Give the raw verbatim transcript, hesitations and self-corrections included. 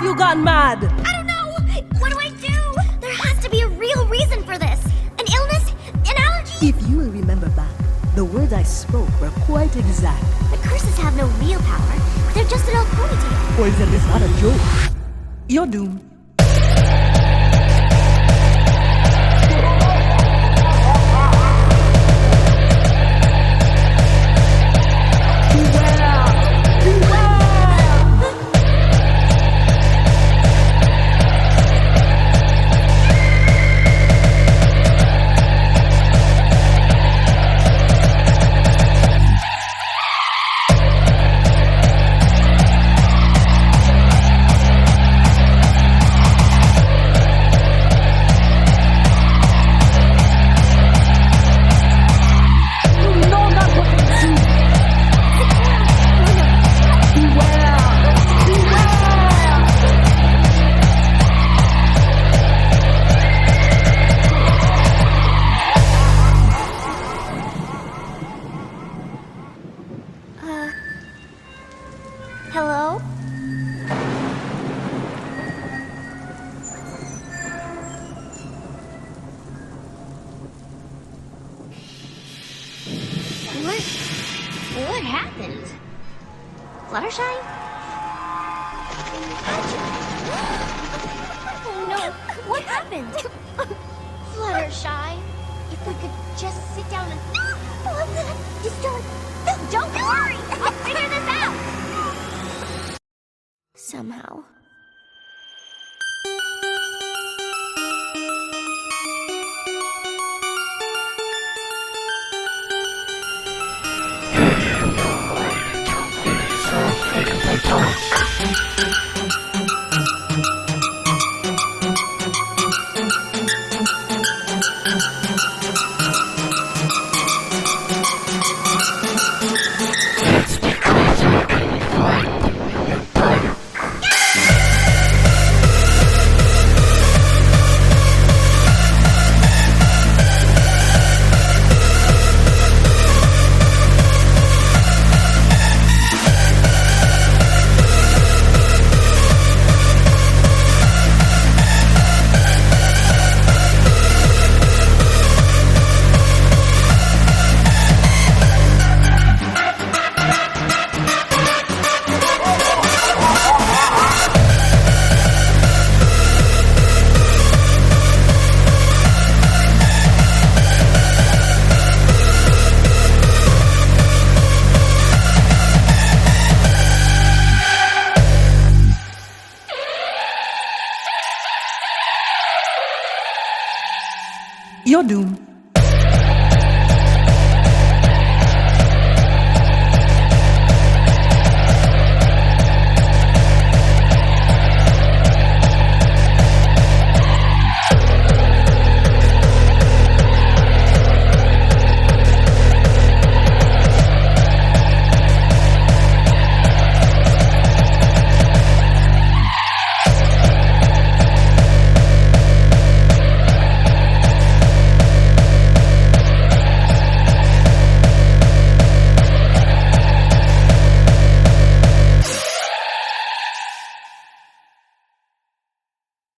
you gone mad? I don't know! What do I do? There has to be a real reason for this. An illness? An allergy? If you will remember back, the words I spoke were quite exact. But curses have no real power. They're just an old pony tale. Poison is not a joke. You're doomed. Hello? What? What happened? Fluttershy? Oh no! What happened? Fluttershy, if we could just sit down and... Just don't... Don't worry! I'll figure this out! Somehow. You're doomed.